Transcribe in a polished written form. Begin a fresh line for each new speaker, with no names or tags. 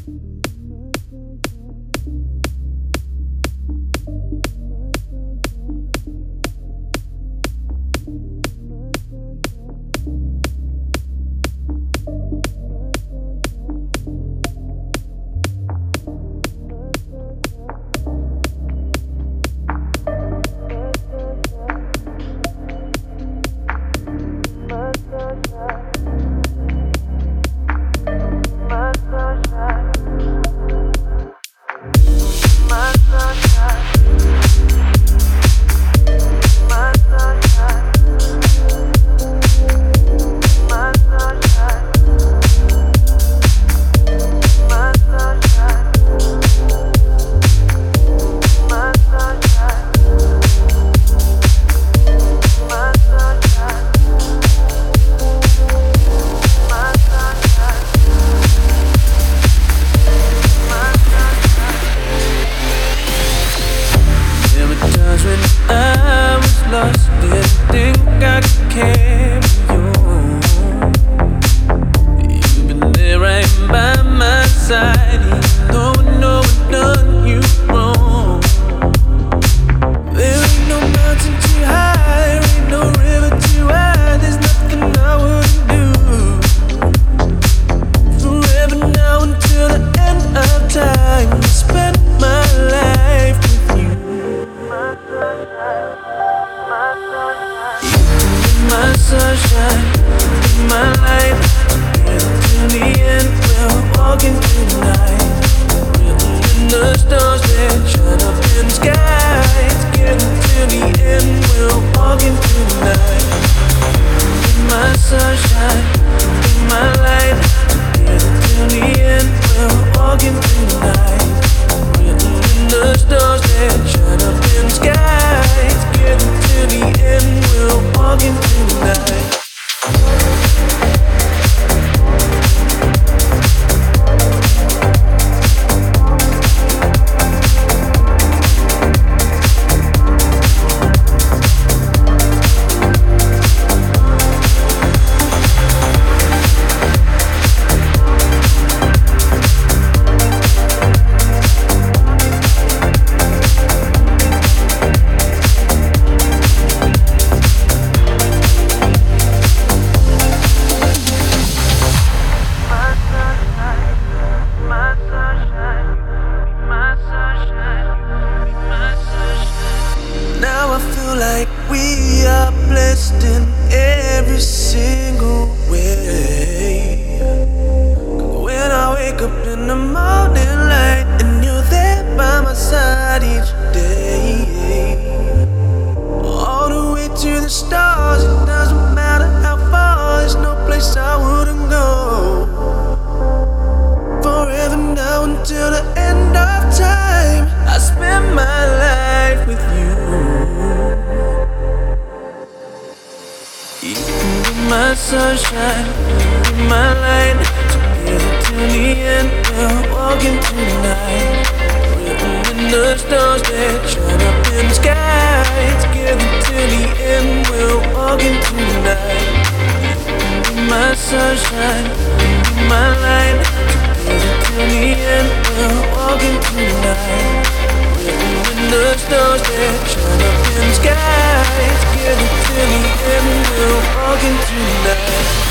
my sunshine, my light. Together till the end, we'll walk into the night. Written in the stars that shine up in the sky. Together till the end, we'll walk into the night. My sunshine, my light. Together till the end, we'll walk into the night. Written in the stars that shine up in the sky. Together till the end, we'll walk into the night.